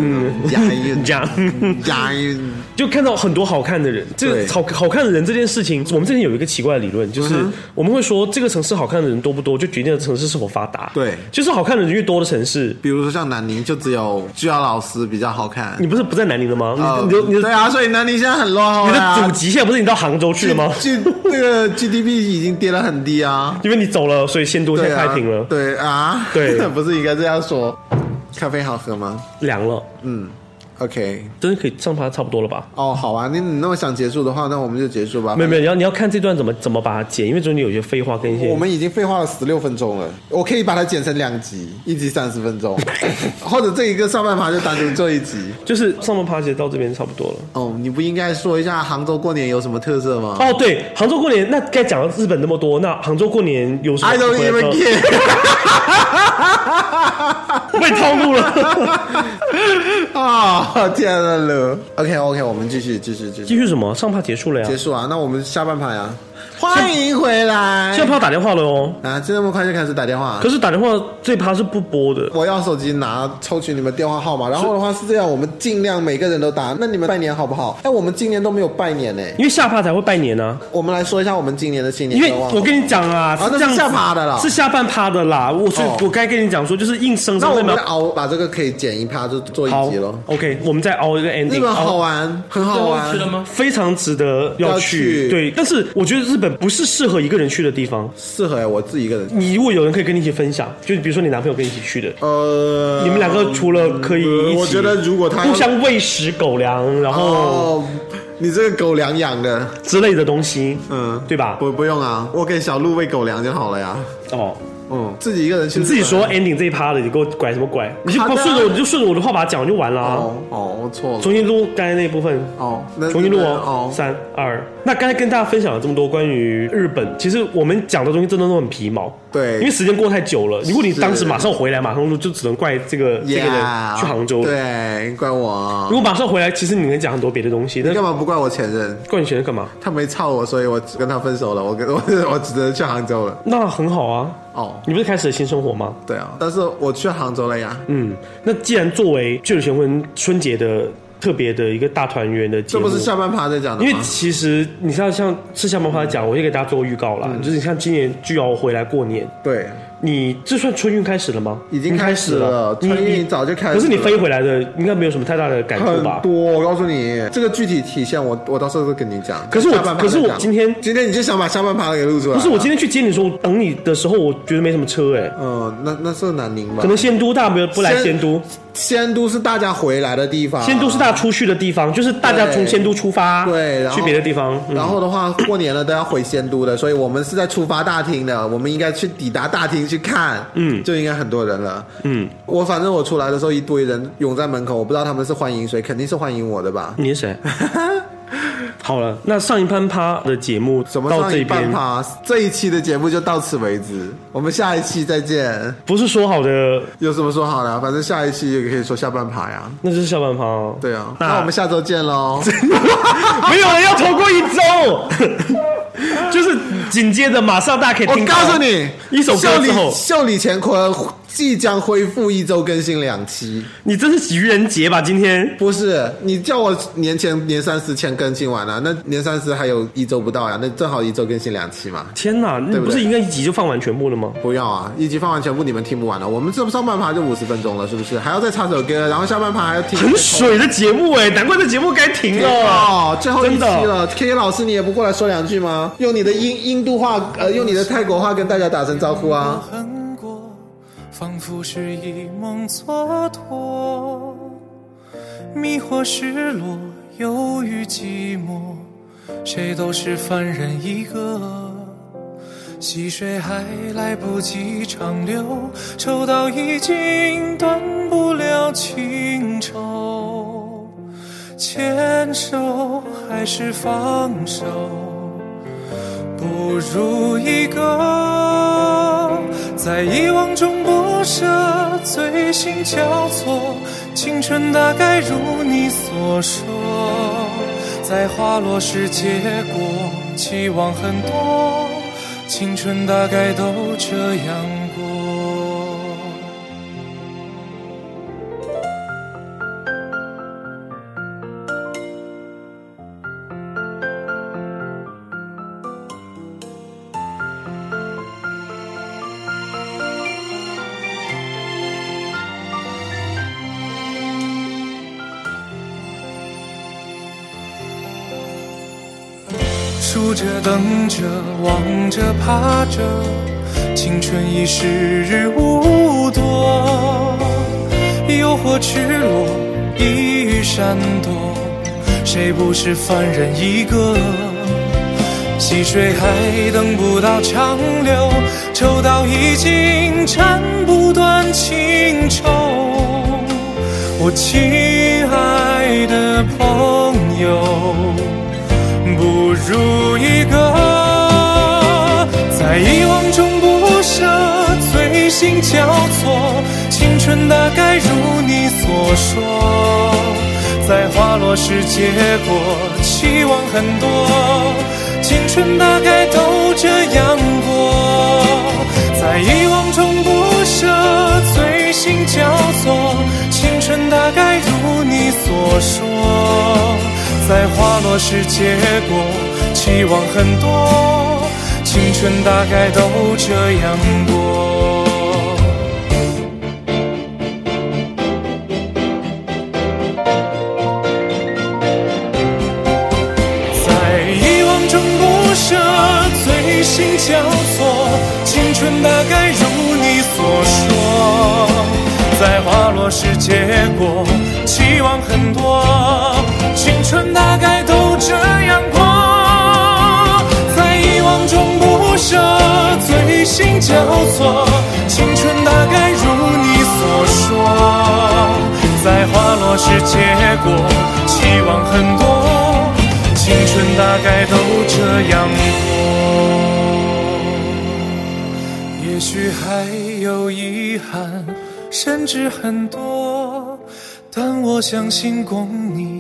押韵， 就看到很多好看的人。这个好看的人这件事情，我们之前有一个奇怪的理论，就是我们会说这个城市好看的人多不多，就决定了城市是否发达。 对， 就是好看的人越多的城市， 比如说像南宁，就只有居瑶老师比较好看。 你不是不在南宁的吗？你对啊，所以南宁现在很落后。 你的祖籍现在不是你到杭州去了吗？ 那个 GDP 已经跌得很低啊， 因为你走了，所以仙都现在开平了。 对啊， 对， 不是应该这样说？咖啡好喝吗？ 凉了。 OK， 真的可以上趴差不多了吧？ 哦，好啊，你那么想结束的话，那我们就结束吧。 没有，你要看这段怎么把它剪，因为中间有些废话跟一些。 我们已经废话了16分钟了，我可以把它剪成2集，1集30分钟，或者这一个上半趴就单独做1集。 就是上半趴其实到这边差不多了。 哦，你不应该说一下杭州过年有什么特色吗？ 哦，对，杭州过年那该讲到日本那么多，那杭州过年有什么 ？I don't even care 被套路了啊！天哪！OK， 我们继续什么？上趴结束了呀？ 结束啊，那我们下半趴呀。欢迎回来！ 现在趴打电话了哦。 啊，这么快就开始打电话？ 可是打电话这趴是不播的。 我要手机拿抽取你们电话号码，然后的话是这样，我们尽量每个人都打。那你们拜年好不好？我们今年都没有拜年呢， 因为下趴才会拜年呢。 我们来说一下我们今年的新年愿望。因为我跟你讲啊， 是这样下趴的啦， 是下半趴的啦。我该跟你讲说，就是硬生生。 那我们把这个可以剪一趴，就做1集咯。 OK， 我们再熬一个 ending。 日本好玩，很好玩， 去了吗？ 非常值得要去。对，但是我觉得日本不是适合一个人去的地方， 适合我自己一个人。 你如果有人可以跟你一起分享，就是比如说你男朋友跟你一起去的， 你们2个除了可以一起， 我觉得如果他互相喂食狗粮，然后你这个狗粮养的之类的东西，对吧？ 不用啊，我给小鹿喂狗粮就好了呀。 自己一个人去。 你自己说 ending 这一趴的，你给我拐什么拐？你就顺着我的话把它讲完就完了啊。 我错了。 重新录刚才那一部分。重新录哦。3、2。那刚才跟大家分享了这么多关于日本，其实我们讲的东西真的都很皮毛。 对， 因为时间过太久了。如果你当时马上回来，马上录，就只能怪这个人去杭州。 对，怪我。 如果马上回来，其实你能讲很多别的东西。 你干嘛不怪我前任？ 怪你前任干嘛？ 他没操我，所以我跟他分手了。我只能去杭州了。 那很好啊。你不是开始了新生活吗？ 对啊，但是我去杭州了呀。 那既然作为《旧友贤婚》春节的特别的一个大团圆的节目， 这不是下半趴在讲的吗？ 因为其实你知道，像是下半趴讲，我就给大家做预告啦。就是你看今年就要回来过年， 对。 你这算春运开始了吗？ 已经开始了，春运早就开始了。 可是你飞回来的，应该没有什么太大的感触吧？ 很多，我告诉你，这个具体体现我到时候会跟你讲。 可是我今天你就想把下半趴给录出来？ 不是，我今天去接你的时候，等你的时候，我觉得没什么车哎。 那是南宁吧？ 可能仙都大家不来仙都。 仙都是大家回来的地方， 仙都是大家出去的地方，就是大家从仙都出发， 对，然后去别的地方。 然后的话，过年了都要回仙都的，所以我们是在出发大厅的，我们应该去抵达大厅去看，就应该很多人了。反正我出来的时候，一堆人涌在门口，我不知道他们是欢迎谁，肯定是欢迎我的吧？ 你是谁？好了，那上一半趴的节目到这边， 这一期的节目就到此为止，我们下一期再见。 不是说好的？ 有什么说好的？反正下一期也可以说下半趴呀。 那就是下半趴哦。 对啊，那我们下周见喽。 没有人要拖过一周。就是紧接着马上大家可以听到。 我告诉你， 一首歌之后， 秀里乾坤即将恢复1周更新2期。 你这是愚人节吧？今天不是，你叫我年30前更新完了，那年30还有1周不到呀，那正好1周更新2期嘛。 天哪，你不是应该1集就放完全部了吗？ 不要啊，1集放完全部你们听不完了。我们这上半趴就50分钟了，是不是？还要再插首歌，然后下半趴还要听。 很水的节目哎，难怪这节目该停了。 最后一期了 ，K 老师你也不过来说2句吗？用你的印度话，用你的泰国话跟大家打声招呼啊！ 仿佛是一梦蹉跎，迷惑失落，忧郁寂寞，谁都是凡人一个。溪水还来不及长流，抽到已经断不了情愁。牵手还是放手，不如一个在遗忘中不舍，醉心交错，青春大概如你所说，在花落时结果，期望很多，青春大概都这样过。数着等着望着怕着，青春已时日无多，诱惑赤裸一语闪躲，谁不是凡人一个。溪水还等不到长流，抽到已经斩不断情愁。我亲爱的朋友，不如一个在遗忘中不舍，醉心交错，青春大概如你所说，在花落时结果，期望很多，青春大概都这样过。在遗忘中不舍，醉心交错，青春大概如你所说，在花落时结果，期望很多，青春大概都这样过。在遗忘中不舍，醉心交错，青春大概如你所说，在花落时结果，期望很多，青春大概都这样过。在遗忘中不舍，醉心交错， 过，期望很多，青春大概都这样过。也许还有遗憾，甚至很多，但我相信共你